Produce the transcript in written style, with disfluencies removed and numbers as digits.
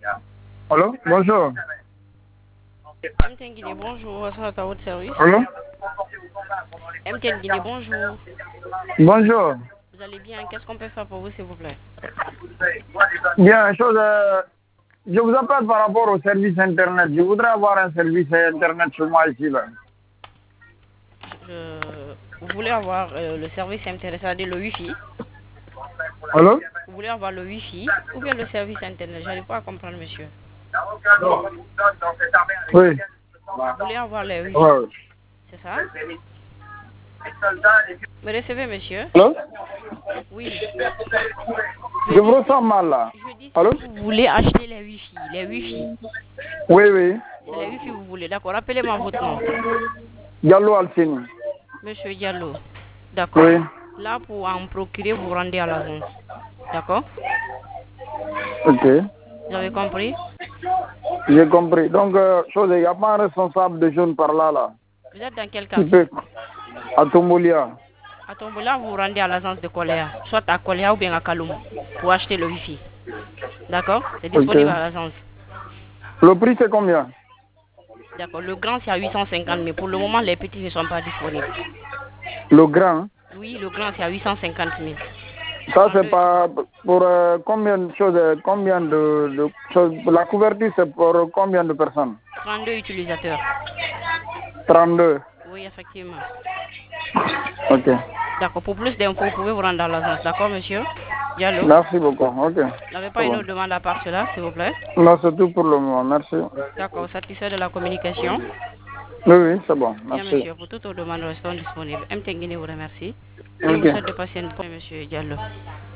Allô, bonjour. MTN Guinée, bonjour, ça va à votre service. Allô? MTN Guinée, bonjour. Bonjour. Vous allez bien? Qu'est-ce qu'on peut faire pour vous, s'il vous plaît? Bien, je vous appelle par rapport au service Internet. Je voudrais avoir un service Internet chez moi ici. Là. Vous voulez avoir le service Internet, c'est-à-dire le Wi-Fi? Allô? Vous voulez avoir le Wi-Fi ou bien le service Internet? J'arrive pas à comprendre, monsieur. Oui. Vous voulez avoir le Wi-Fi, Ouais. c'est ça? Me recevez, monsieur? Allô? Oui. Je vous ressens mal là. Je dis Allô? si vous voulez acheter les Wi-Fi, les Wi-Fi. Oui, oui. C'est les Wi-Fi que vous voulez, d'accord? Rappelez-moi votre nom. Diallo Alcine. Monsieur Diallo. D'accord. Oui. Là, pour en procurer, vous rendez à l'agence. D'accord? Ok. Vous avez compris? J'ai compris. Donc, il n'y a pas un responsable de jeunes par là, là. Vous êtes dans quel Qui quartier? peut. À Tombolia. À Tombola, vous rendez à l'agence de Coléa, soit à Coléa ou bien à Kaloum, pour acheter le Wi-Fi. D'accord? C'est Ok. disponible à l'agence. Le prix, c'est combien? D'accord. Le grand, c'est à 850, mais pour le moment, les petits ne sont pas disponibles. Le grand? Oui, le grand, c'est à 850 000. Ça, c'est pas pour combien de choses, combien de choses. La couverture, c'est pour combien de personnes? 32 utilisateurs. 32. Oui, effectivement. Ok. D'accord. Pour plus d'infos, vous pouvez vous rendre à l'agence. D'accord, monsieur? Diallo? Merci beaucoup. Ok. Vous n'avez pas C'est une bon. autre demande à part cela, s'il vous plaît? Non, c'est tout pour le moment. Merci. D'accord. Satisfait de la communication? Oui, oui, c'est bon. Bien, Merci. monsieur. Pour toutes vos demandes, restons disponibles. M. Tenguini vous remercie. Et Ok. vous souhaite de passer une bonne monsieur Diallo.